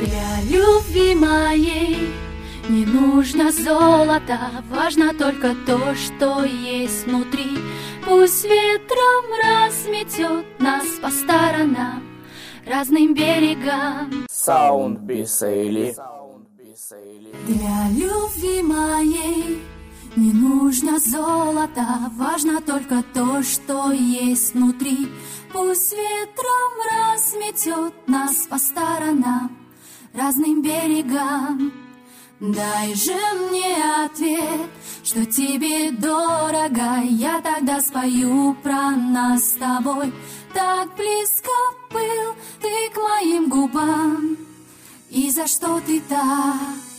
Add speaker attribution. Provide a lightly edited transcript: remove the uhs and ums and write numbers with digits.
Speaker 1: Для любви моей не нужно золото, важно только то, что есть внутри. Пусть ветром разметет нас по сторонам, разным берегам.
Speaker 2: Саунд Бисейли.
Speaker 1: Для любви моей не нужно золото, важно только то, что есть внутри. Пусть ветром разметет нас по сторонам, разным берегам. Дай же мне ответ, что тебе дорого, я тогда спою про нас с тобой. Так близко был ты к моим губам, и за что ты так